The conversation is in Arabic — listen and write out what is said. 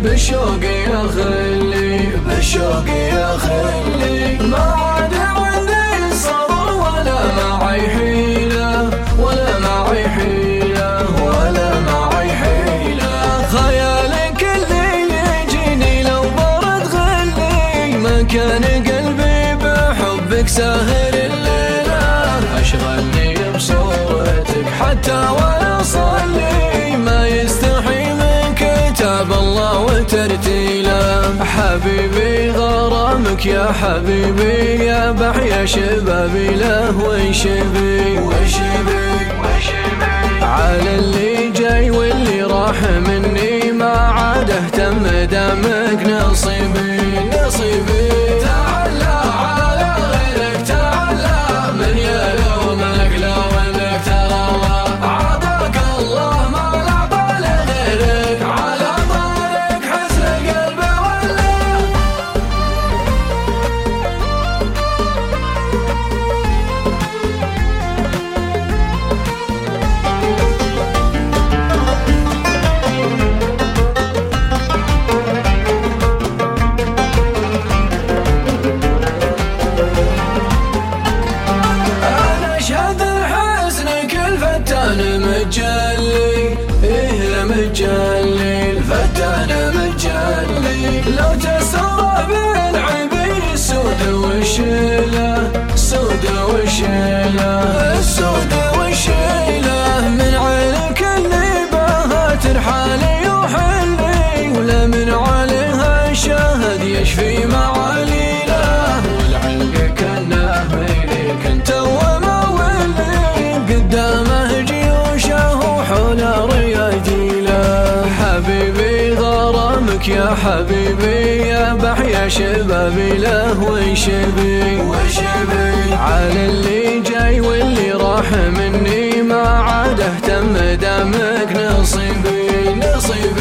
بالشوق يا خلي بالشوق يا خلي، ما عاد عندي صبر ولا معي حيلة ولا معي حيلة ولا معي حيلة. خيالك اللي يجيني لو برد غلي، ما كان قلبي بحبك ساهر الليلة. أشغلني بصورتك حتى وأنا أصلي، ما يستحي من كتاب الله وترتيله. حبيبي غرامك يا حبيبي، يا بحيا شبابي له ويشبي ويشبي ويشبي. على اللي جاي واللي راح مني ما عاد اهتم، دامك نصيبي نصيبي. تعالى على غيرك تعالى، من يلومك لو انك تروى. عطاك الله ما العطى لغيرك، على طارك حسن قلبي ولا. مجلي إيه مجلي الفتان مجلي، لو تسرى بالعبي السود والشيلة السود والشيلة السود والشيلة. من عينك اللي بها ترحالي وحلي، ولا من عليها الشهد يشفي معاليله. والعلق كانه ميلك انت وما ولي، قدامه حول رياجيله. حبيبي غرامك يا حبيبي، يا بحيا شبابي له ويشبي ويشبي. على اللي جاي واللي راح مني ما عاد اهتم، دامك نصيبي نصيبي.